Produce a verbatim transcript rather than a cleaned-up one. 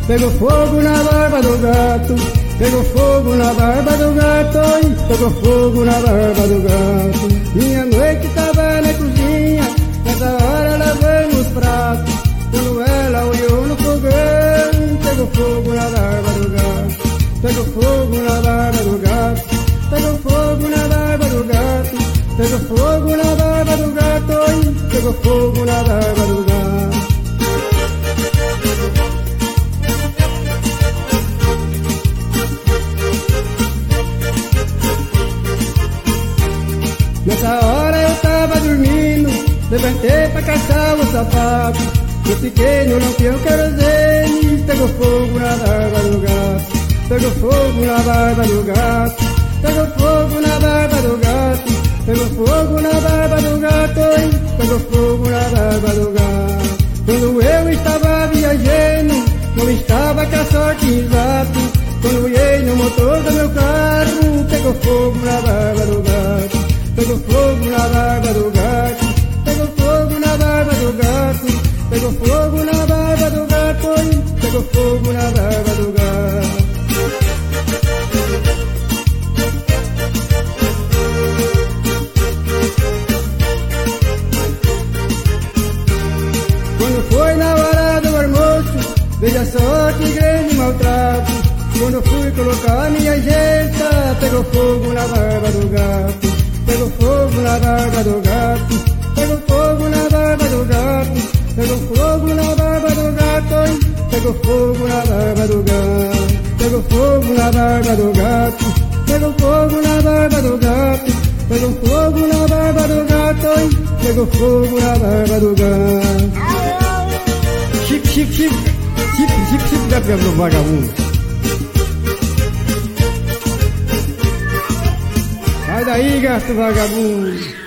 pegou fogo na barba do gato, pegou fogo na barba do gato, oi, pegou fogo na barba do gato. Minha noite tava na cozinha, nessa hora lavando os pratos, quando ela olhou no fogão, pegou fogo na barba do gato, pegou fogo na barba do gato, pegou fogo na barba do gato, pegou fogo na barba do gato, oi, pegou fogo na barba do gato. Nessa hora eu tava dormindo, levantei pra caçar o sapato, eu fiquei no lampião querosene, pegou fogo na barba do gato, pegou fogo na barba do gato, pegou fogo na barba do gato, pegou fogo na barba do gato, oi, pegou fogo na barba do gato. Quando eu estava viajando, não estava com a sorte exato, quando olhei no motor do meu carro, pegou fogo na barba do gato, pegou fogo na barba do gato, pegou fogo na barba do gato, pegou fogo na barba do gato, oi, pegou fogo na barba do gato. Quando foi na hora do almoço, veja só que grande maltrato, quando fui colocar minha janta, pegou fogo na barba do gato, pegou fogo na barba do gato, pegou fogo na barba do gato, pegou fogo na barba do gato, oi, pegou fogo na barba do gato, pegou fogo na barba do gato, pegou fogo na barba do gato, pegou fogo na barba do gato, oi, pegou fogo na barba do gato. Chique, chique, chique, chique, chique, chique da pega do vagabundo. Sai daí, gato vagabundo.